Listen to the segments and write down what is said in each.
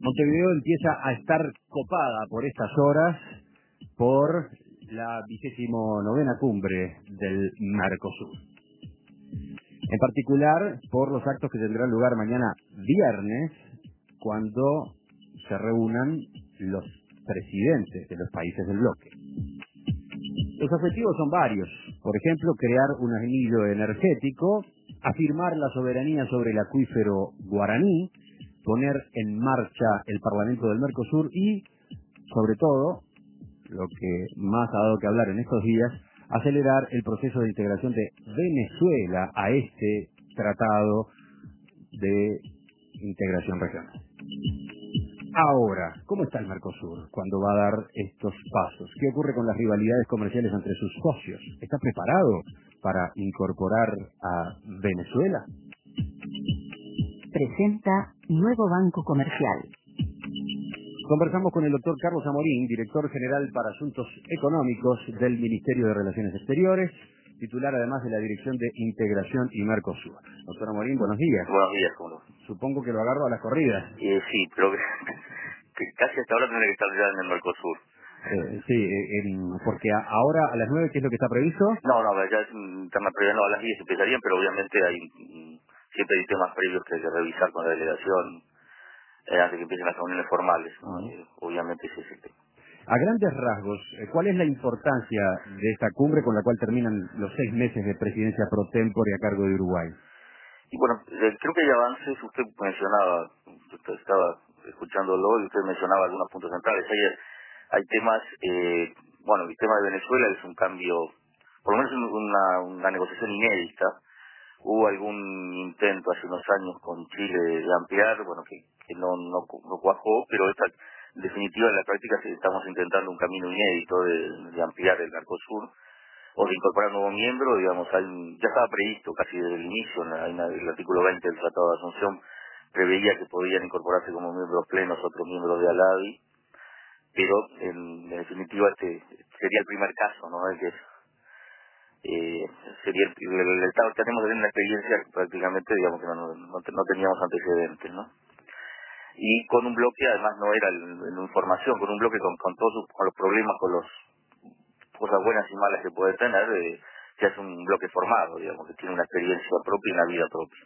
Montevideo empieza a estar copada por estas horas por la 29ª cumbre del Mercosur. En particular por los actos que tendrán lugar mañana viernes, cuando se reúnan los presidentes de los países del bloque. Los objetivos son varios. Por ejemplo, crear un anillo energético, afirmar la soberanía sobre el acuífero guaraní, poner en marcha el Parlamento del Mercosur y, sobre todo, lo que más ha dado que hablar en estos días, acelerar el proceso de integración de Venezuela a este tratado de integración regional. Ahora, ¿cómo está el Mercosur cuando va a dar estos pasos? ¿Qué ocurre con las rivalidades comerciales entre sus socios? ¿Está preparado para incorporar a Venezuela? Presenta Nuevo Banco Comercial. Conversamos con el doctor Carlos Amorín, director general para Asuntos Económicos del Ministerio de Relaciones Exteriores, titular además de la Dirección de Integración y Mercosur. Doctor Amorín, buenos días. Buenos días, ¿cómo no? Supongo que lo agarro a las corridas. Sí, pero que casi hasta ahora tendré que estar ya en el Mercosur. Porque ahora a las 9, ¿qué es lo que está previsto? No, ya están previendo a las 10 empezarían, pero obviamente siempre hay temas previos que hay que revisar con la delegación antes que empiecen las reuniones formales, ¿no? Obviamente ese es el tema. A grandes rasgos, ¿cuál es la importancia de esta cumbre con la cual terminan los 6 meses de presidencia pro tempore a cargo de Uruguay? Y bueno, creo que hay avances. Usted mencionaba, usted estaba escuchándolo y usted mencionaba algunos puntos centrales. Hay temas, el tema de Venezuela es un cambio, por lo menos una negociación inédita. Hubo algún intento hace unos años con Chile de ampliar, que no cuajó, pero en definitiva en la práctica estamos intentando un camino inédito de ampliar el Mercosur o de incorporar un nuevo miembro. Digamos, ya estaba previsto casi desde el inicio, el artículo 20 del Tratado de Asunción preveía que podían incorporarse como miembros plenos otros miembros de ALADI, pero en definitiva este sería el primer caso, ¿no? El que sería el Estado. Tenemos una experiencia prácticamente, digamos, que no teníamos antecedentes, ¿no? Y con un bloque, además no era en información, con un bloque con todos con los problemas, con las cosas buenas y malas que puede tener, ya es un bloque formado, digamos, que tiene una experiencia propia y una vida propia.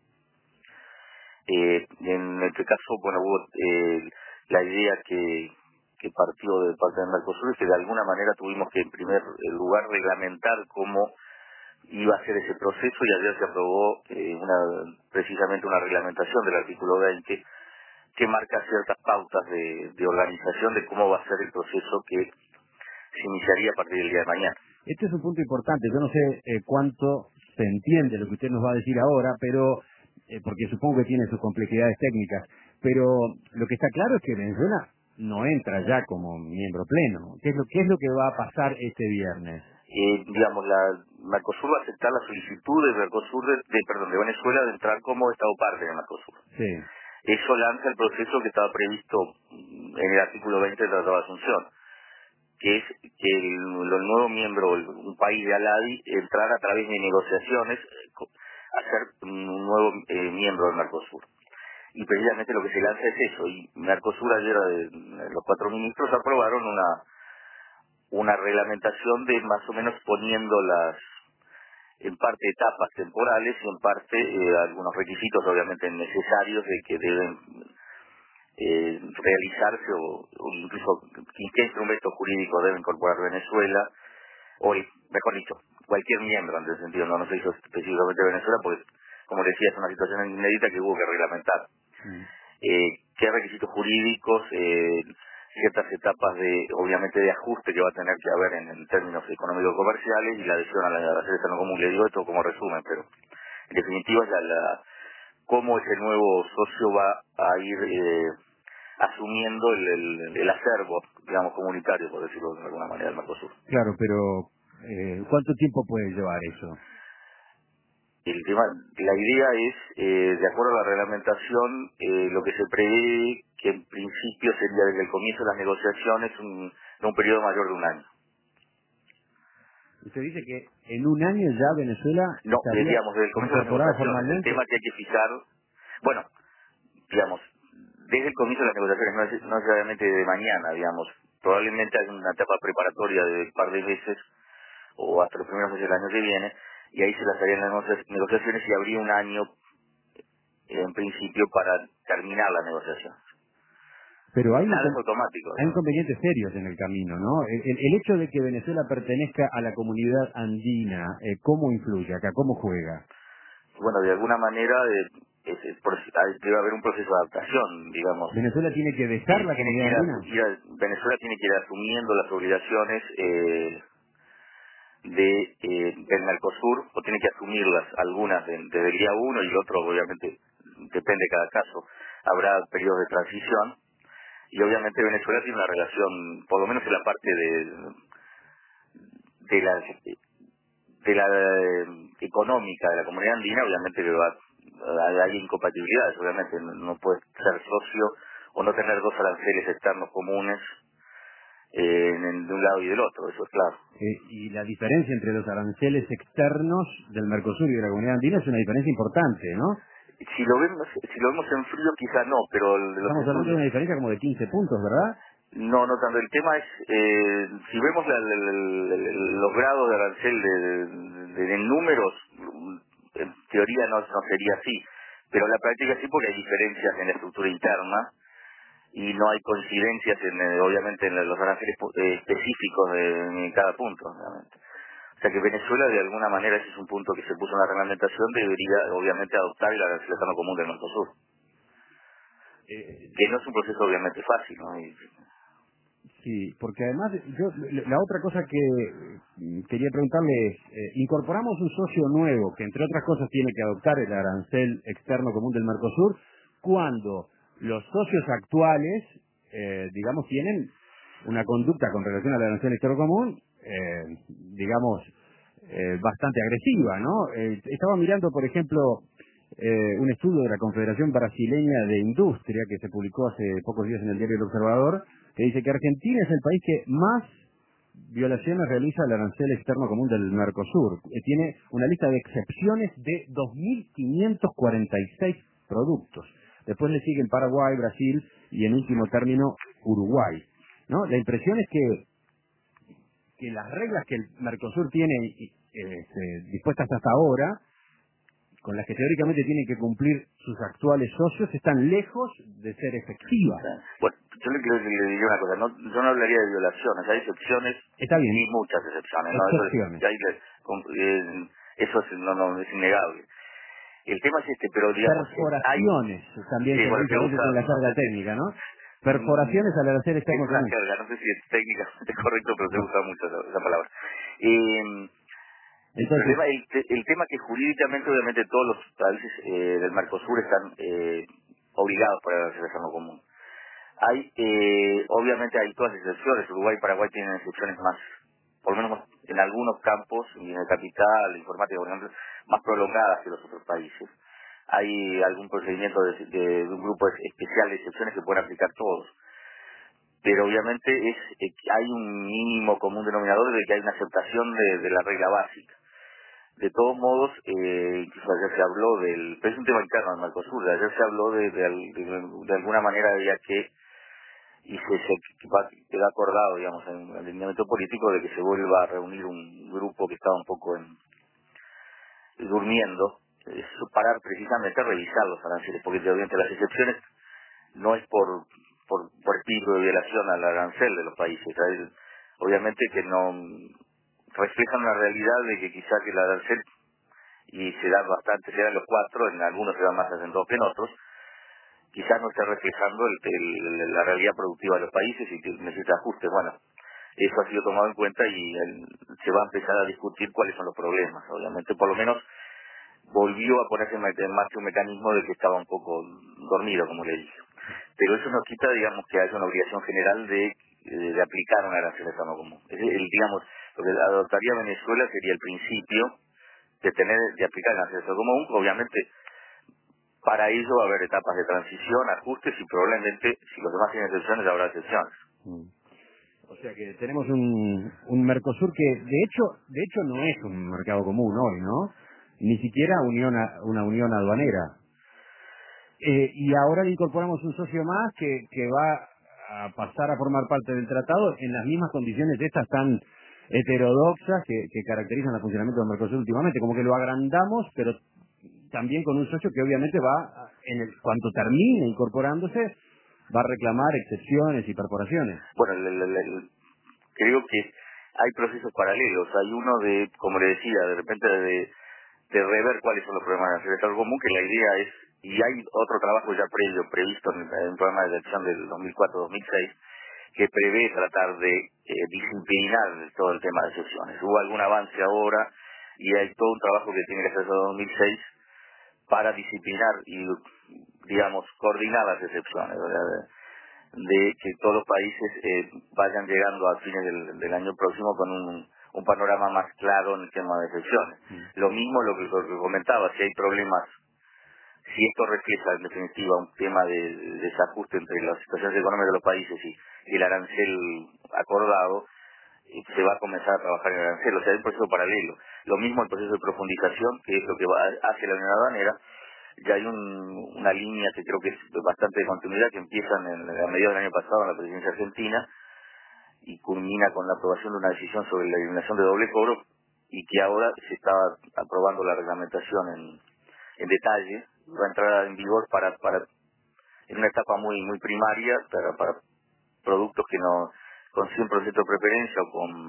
En este caso, hubo la idea que partió de parte del Mercosur es que de alguna manera tuvimos que en primer lugar reglamentar cómo iba a ser ese proceso, y ayer se aprobó precisamente una reglamentación del artículo 20 que marca ciertas pautas de organización de cómo va a ser el proceso que se iniciaría a partir del día de mañana. Este es un punto importante. Yo no sé cuánto se entiende lo que usted nos va a decir ahora, pero porque supongo que tiene sus complejidades técnicas, pero lo que está claro es que Venezuela no entra ya como miembro pleno. ¿Qué es lo que va a pasar este viernes? La Mercosur va a aceptar la solicitud de Mercosur de Venezuela de entrar como Estado parte de Mercosur. Sí. Eso lanza el proceso que estaba previsto en el artículo 20 del Tratado de Asunción, que es que el nuevo miembro, un país de ALADI, entrar a través de negociaciones a ser un nuevo miembro del Mercosur. Y precisamente lo que se lanza es eso. Y Mercosur ayer, los 4 ministros aprobaron una reglamentación de más o menos poniendo en parte etapas temporales y en parte algunos requisitos obviamente necesarios de que deben realizarse o incluso qué instrumentos jurídicos debe incorporar Venezuela, o mejor dicho, cualquier miembro en ese sentido. No se hizo específicamente Venezuela porque, como decía, es una situación inédita que hubo que reglamentar. ¿Qué requisitos jurídicos? Ciertas etapas obviamente de ajuste que va a tener que haber en términos económico-comerciales y la adhesión a la sede no común. Le digo esto como resumen, pero en definitiva cómo ese nuevo socio va a ir asumiendo el acervo, digamos, comunitario, por decirlo de alguna manera, del Mercosur. Claro, pero ¿cuánto tiempo puede llevar eso? La idea es, de acuerdo a la reglamentación, lo que se prevé que en principio sería desde el comienzo de las negociaciones un periodo mayor de un año. Usted dice que en un año ya Venezuela No, estaría desde el comienzo de las incorporada negociaciones. El formalmente. tema que hay que fijar, digamos, desde el comienzo de las negociaciones, no necesariamente de mañana, digamos. Probablemente hay una etapa preparatoria de un par de meses o hasta los primeros meses del año que viene, y ahí se las harían las negociaciones y habría un año en principio para terminar la negociación. Pero Nada es automático, hay ¿no? inconvenientes serios en el camino, ¿no? El hecho de que Venezuela pertenezca a la comunidad andina, ¿cómo influye acá? ¿Cómo juega? Bueno, de alguna manera debe haber un proceso de adaptación, digamos. ¿Venezuela tiene que dejar la Tiene que comunidad andina? Venezuela tiene que ir asumiendo las obligaciones del Mercosur, o tiene que asumirlas, algunas desde el día uno y el otro obviamente depende de cada caso. Habrá periodos de transición y obviamente Venezuela tiene una relación, por lo menos en la parte de la económica de la comunidad andina, obviamente que hay incompatibilidades, obviamente no puede ser socio o no tener dos aranceles externos comunes de un lado y del otro, eso es claro. Y la diferencia entre los aranceles externos del Mercosur y de la comunidad andina es una diferencia importante, ¿no? Si lo vemos en frío quizás no, pero Estamos hablando de una diferencia como de 15 puntos, ¿verdad? no tanto. El tema es, si vemos los grados de arancel en números, en teoría no sería así, pero en la práctica sí, porque hay diferencias en la estructura interna y no hay coincidencias obviamente en los aranceles específicos en cada punto, obviamente. O sea que Venezuela, de alguna manera, ese es un punto que se puso en la reglamentación, debería obviamente adoptar el arancel externo común del Mercosur, que no es un proceso obviamente fácil, ¿no? Sí, porque además, la otra cosa que quería preguntarle es, incorporamos un socio nuevo que entre otras cosas tiene que adoptar el arancel externo común del Mercosur, cuando los socios actuales, digamos, tienen una conducta con relación al arancel externo común, digamos, bastante agresiva, ¿no? Estaba mirando, por ejemplo, un estudio de la Confederación Brasileña de Industria que se publicó hace pocos días en el diario El Observador, que dice que Argentina es el país que más violaciones realiza el arancel externo común del Mercosur. Tiene una lista de excepciones de 2.546 productos. Después le siguen Paraguay, Brasil y en último término Uruguay, ¿no? La impresión es que las reglas que el Mercosur tiene dispuestas hasta ahora, con las que teóricamente tienen que cumplir sus actuales socios, están lejos de ser efectivas. Bueno, yo le diría una cosa, yo no hablaría de violaciones, hay excepciones. Está bien. Y muchas excepciones, ¿no? Excepciones. Eso es innegable. El tema es pero digamos... Perforaciones, también se dice con la carga técnica, ¿no? Perforaciones al arancel externo común. Es una común. carga, no sé si es técnicamente correcto, pero se usa mucho esa palabra. Entonces, el tema que jurídicamente, obviamente, todos los países del Mercosur están obligados por el arancel externo común. Obviamente hay todas excepciones. Uruguay y Paraguay tienen excepciones más, por lo menos en algunos campos, y en el capital, la informática, por ejemplo, más prolongadas que los otros países. Hay algún procedimiento de un grupo especial de excepciones que pueden aplicar todos. Pero obviamente hay un mínimo común denominador de que hay una aceptación de la regla básica. De todos modos, incluso ayer se habló pero es un tema interno del Mercosur, ayer se habló de alguna manera había que y queda acordado, digamos, en el alineamiento político de que se vuelva a reunir un grupo que estaba un poco durmiendo, parar precisamente a revisar los aranceles, porque obviamente las excepciones no es por espíritu de violación al arancel de los países, obviamente que no reflejan una realidad de que quizá que el arancel, y se dan los cuatro, en algunos se dan más acentuados que en otros, quizás no está reflejando la realidad productiva de los países y que necesita ajustes. Bueno, eso ha sido tomado en cuenta y se va a empezar a discutir cuáles son los problemas. Obviamente, por lo menos, volvió a ponerse en marcha un mecanismo de que estaba un poco dormido, como le dije. Pero eso no quita, digamos, que haya una obligación general de aplicar una arancel externo común. Digamos, lo que adoptaría Venezuela sería el principio de aplicar el arancel externo común, obviamente. Para ello va a haber etapas de transición, ajustes y probablemente, si los demás tienen excepciones, habrá excepciones. O sea que tenemos un Mercosur que de hecho no es un mercado común hoy, ¿no? Ni siquiera una unión aduanera. Y ahora le incorporamos un socio más que va a pasar a formar parte del tratado en las mismas condiciones estas tan heterodoxas que caracterizan el funcionamiento del Mercosur últimamente, como que lo agrandamos, pero también con un socio que obviamente va, cuanto termine incorporándose, va a reclamar excepciones y perforaciones. Bueno, creo que hay procesos paralelos. Hay uno de, como le decía, de repente de rever cuáles son los problemas del sector común, que la idea es, y hay otro trabajo ya previsto en un programa de elección del 2004-2006, que prevé tratar de disciplinar todo el tema de excepciones. Hubo algún avance ahora y hay todo un trabajo que tiene que hacerse en 2006 para disciplinar y, digamos, coordinar las excepciones, ¿verdad? De que todos los países vayan llegando a fines del año próximo con un panorama más claro en el tema de excepciones. Lo mismo lo que comentaba, si hay problemas, si esto refleja en definitiva un tema de desajuste entre las situaciones económicas de los países y el arancel acordado, se va a comenzar a trabajar en el arancel, o sea, hay un proceso paralelo. Lo mismo el proceso de profundización, que es lo que hace la Unión Aduanera. Ya hay una línea que creo que es bastante de continuidad, que empieza a mediados del año pasado en la presidencia argentina y culmina con la aprobación de una decisión sobre la eliminación de doble cobro, y que ahora se está aprobando la reglamentación en detalle. Va a entrar en vigor en una etapa muy primaria para productos que no con 100% de preferencia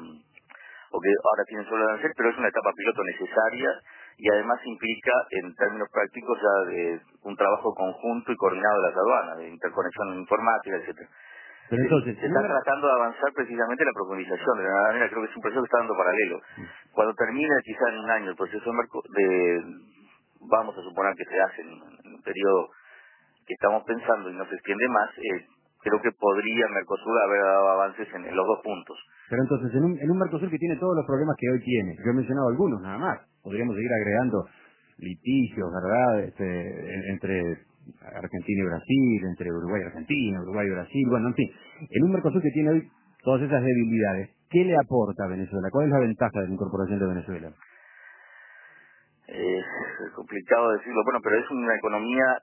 o que ahora tienen solo arancel, pero es una etapa piloto necesaria y además implica, en términos prácticos, ya de un trabajo conjunto y coordinado de las aduanas, de interconexión informática, etcétera. Pero entonces, Se está tratando de avanzar precisamente en la profundización. De la manera, creo que es un proceso que está dando paralelo. Cuando termine, quizá en un año, el proceso vamos a suponer que se hace en un periodo que estamos pensando y no se extiende más, creo que podría Mercosur haber dado avances en los dos puntos. Pero entonces, en un Mercosur que tiene todos los problemas que hoy tiene, yo he mencionado algunos nada más, podríamos seguir agregando litigios, ¿verdad? Entre Argentina y Brasil, entre Uruguay y Argentina, Uruguay y Brasil, bueno, en fin, en un Mercosur que tiene hoy todas esas debilidades, ¿qué le aporta a Venezuela? ¿Cuál es la ventaja de la incorporación de Venezuela? Es complicado decirlo, bueno, pero es una economía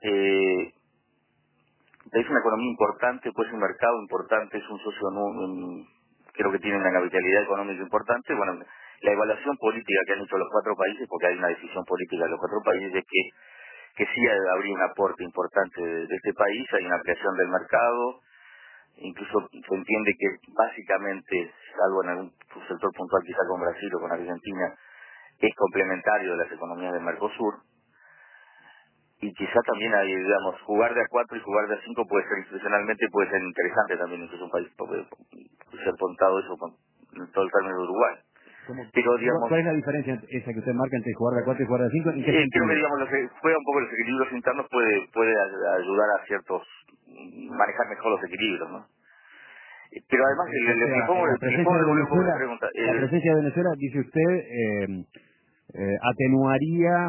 importante, pues un mercado importante, es un socio, creo que tiene una capitalidad económica importante. Bueno, la evaluación política que han hecho los cuatro países, porque hay una decisión política de los cuatro países, es que sí habría un aporte importante de este país, hay una ampliación del mercado, incluso se entiende que básicamente, salvo en algún sector puntual quizá con Brasil o con Argentina, es complementario de las economías del Mercosur. Y quizá también hay, digamos, jugar de A4 y jugar de A5 puede ser institucionalmente, puede ser interesante también, incluso un país puede ser contado eso con todo el término de Uruguay. Pero, digamos, ¿cuál es la diferencia esa que usted marca entre jugar de A4 y jugar de A5? ¿En qué sentido? creo que, digamos, lo que juega un poco los equilibrios internos puede ayudar a manejar mejor los equilibrios, ¿no? Pero además, la presencia de Venezuela, dice usted, atenuaría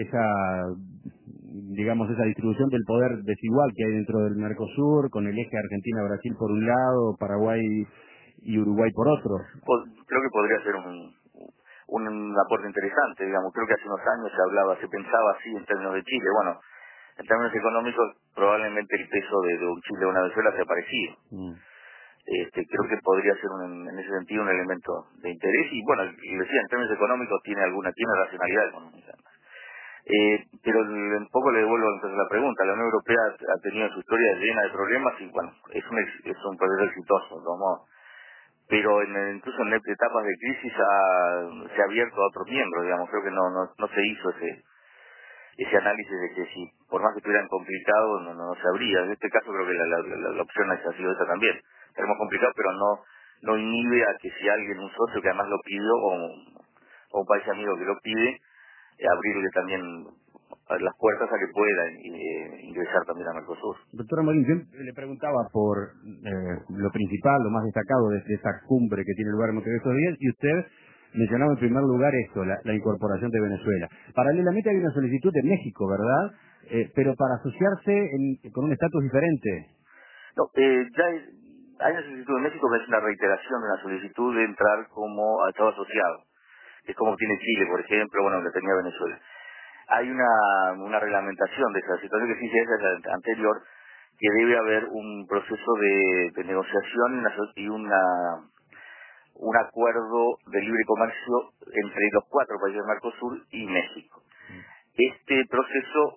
esa distribución del poder desigual que hay dentro del Mercosur, con el eje Argentina-Brasil por un lado, Paraguay y Uruguay por otro. Creo que podría ser un aporte interesante, digamos. Creo que hace unos años se pensaba así en términos de Chile. Bueno, en términos económicos, probablemente el peso de un Chile o una Venezuela sea parecido. Creo que podría ser en ese sentido un elemento de interés, y bueno, y decía, en términos económicos tiene racionalidad económica. Pero un poco le devuelvo entonces la pregunta. La Unión Europea ha tenido su historia llena de problemas y bueno, es un proceso exitoso, ¿no? Pero incluso en etapas de crisis se ha abierto a otros miembros, digamos. Creo que no se hizo ese análisis de que si por más que estuvieran complicados no se abría. En este caso creo que la opción ha sido esa también. Tenemos complicado, pero no inhibe a que si alguien, un socio que además lo pidió o un país amigo que lo pide, abrirle también las puertas a que pueda ingresar también a Mercosur. Doctora Molín, yo le preguntaba por lo principal, lo más destacado de esta cumbre que tiene lugar en Montevideo estos días, y usted mencionaba en primer lugar esto, la incorporación de Venezuela. Paralelamente hay una solicitud de México, ¿verdad? Pero para asociarse con un estatus diferente. No, hay una solicitud de México que es una reiteración de una solicitud de entrar como Estado asociado. Es como tiene Chile, por ejemplo, bueno, que tenía Venezuela. hay una reglamentación de esa situación que sí esa es la anterior, que debe haber un proceso de negociación y un acuerdo de libre comercio entre los 4 países del Mercosur y México. Este proceso,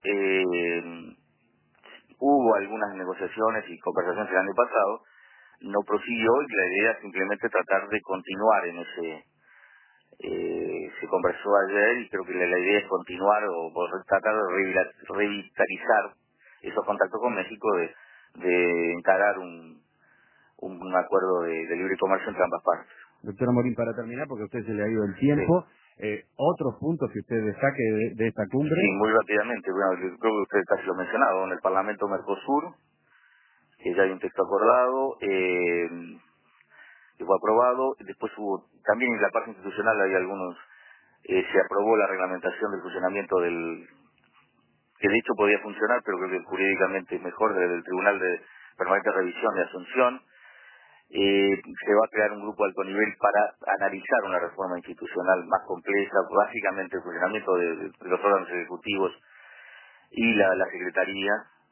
hubo algunas negociaciones y conversaciones el año pasado, no prosiguió y la idea es simplemente tratar de continuar en ese. Se conversó ayer y creo que la idea es continuar o tratar de revitalizar esos contactos con México, de encarar un acuerdo de libre comercio entre ambas partes. Doctora Morín, para terminar, porque a usted se le ha ido el tiempo, otros puntos que usted destaque de esta cumbre. Sí, muy rápidamente. Bueno, yo creo que usted casi lo ha mencionado, en el Parlamento Mercosur, que ya hay un texto acordado, que fue aprobado. Después hubo, también en la parte institucional hay algunos, se aprobó la reglamentación del funcionamiento que de hecho podía funcionar, pero creo que jurídicamente es mejor, del Tribunal de Permanente Revisión de Asunción. Se va a crear un grupo de alto nivel para analizar una reforma institucional más compleja, básicamente el funcionamiento de los órganos ejecutivos y la Secretaría,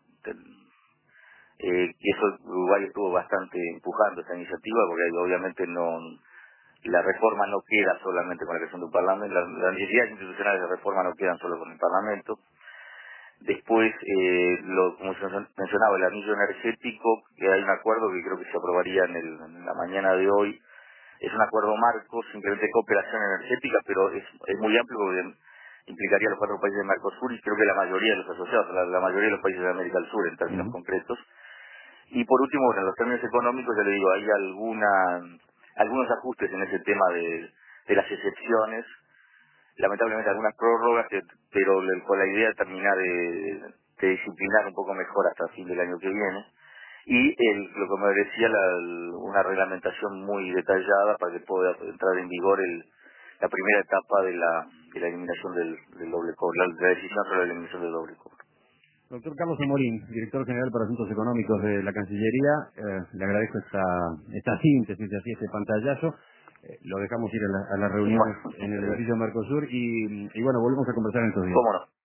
que eso Uruguay estuvo bastante empujando esta iniciativa, porque obviamente la reforma no queda solamente con la creación de un parlamento, las necesidades institucionales de reforma no quedan solo con el parlamento. Después, como se mencionaba, el anillo energético, que hay un acuerdo que creo que se aprobaría en la mañana de hoy. Es un acuerdo marco, simplemente cooperación energética, pero es muy amplio porque implicaría a los 4 países de Mercosur y creo que la mayoría de los asociados, la mayoría de los países de América del Sur en términos concretos. Y por último, bueno, en los términos económicos, ya le digo, hay algunos ajustes en ese tema de las excepciones, lamentablemente algunas prórrogas, pero con la idea de terminar de disciplinar un poco mejor hasta el fin del año que viene. Y lo que me decía, una reglamentación muy detallada para que pueda entrar en vigor la primera etapa de la eliminación del doble cobro, la decisión sobre la eliminación del doble cobro. Doctor Carlos Amorín, director general para Asuntos Económicos de la Cancillería, le agradezco esta síntesis, este pantallazo. Lo dejamos ir a las reuniones en el edificio Mercosur y bueno, volvemos a conversar en estos días. ¿Cómo no?